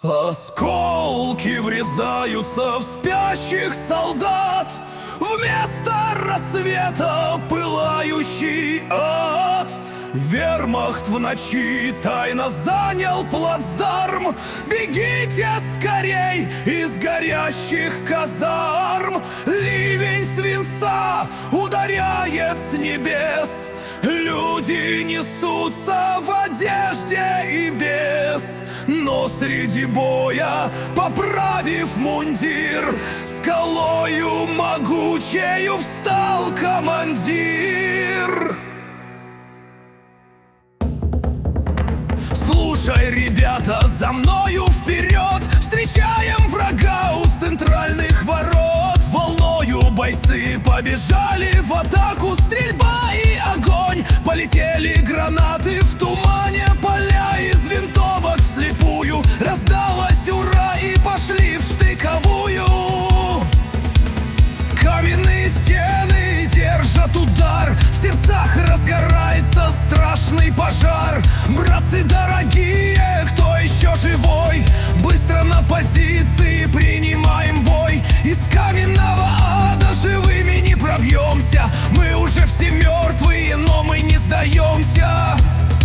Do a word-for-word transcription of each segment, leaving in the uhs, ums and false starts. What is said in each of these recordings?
Осколки врезаются в спящих солдат, вместо рассвета пылающий ад. Вермахт в ночи тайно занял плацдарм. Бегите скорей из горящих казарм. Ливень свинца ударяет с небес. Люди несутся в одежде и без. Но среди боя, поправив мундир, скалою могучею встал командир. Слушай, ребята, за мною вперед! Встречаем врага у центральных ворот. Волною бойцы побежали в атаку. Стрельба и огонь, полетели гранаты. В тумане поля из винтовок вслепую. Раздалось ура и пошли в штыковую. Каменные стены держат удар. В сердцах разгорается страшный пожар. Братцы дорогие, кто еще живой, быстро на позиции принимаем бой. Из каменного ада живыми не пробьемся. Мы уже все мертвые, но мы не сдаемся.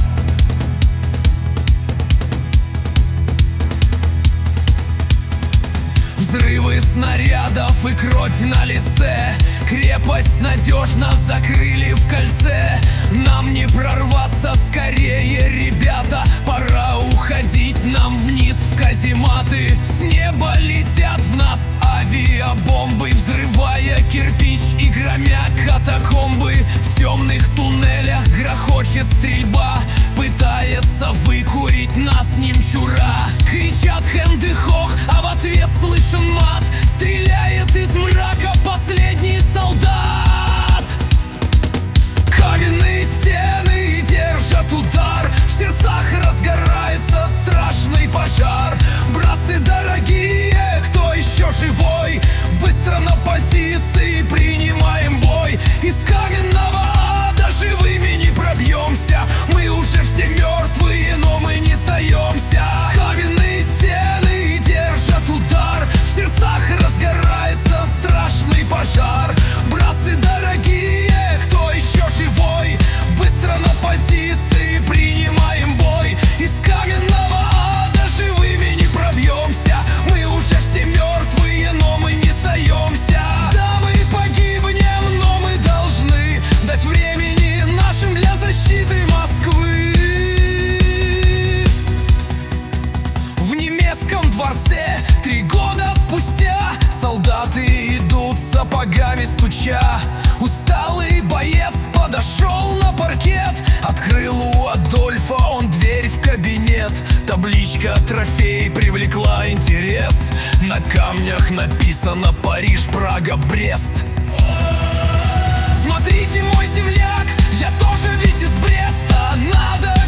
Взрывы снарядов и кровь на лице. Крепость надежно закрыли в кольце. Нам не прорваться скорее, ребята. Пора уходить нам вниз в казематы. С неба летят в нас авиабомбы, взрывая кирпич и громя катакомбы. В темных туннелях грохочет стрельба. Пытается выкурить нас немчура. Кричат хэнды-хох, а в ответ слышен мат. Стреляет из мрака последний солдат. Каменные стены держат удар. В сердцах разгорается страшный пожар. Братцы дорогие, кто еще живой, быстро на позиции принимаем бой. Из каменного ада живыми не пробьемся. Мы уже все мертвые, но мы не сдаемся. Каменные стены держат удар. В сердцах разгорается страшный пожар. Братцы дорогие, кто еще живой, быстро на позиции принимаем бой. Из каменного ада живыми не пробьемся. Мы уже все мертвые, но мы не сдаемся. Да, мы погибнем, но мы должны дать времени нашим для защиты Москвы. В немецком дворце три года спустя солдаты идут сапогами стуча. Усталый боец подошел на паркет. Открыл у Адольфа он дверь в кабинет. Табличка «Трофей» привлекла интерес. На камнях написано «Париж, Прага, Брест». Смотрите, мой земляк, я тоже ведь из Бреста. Надо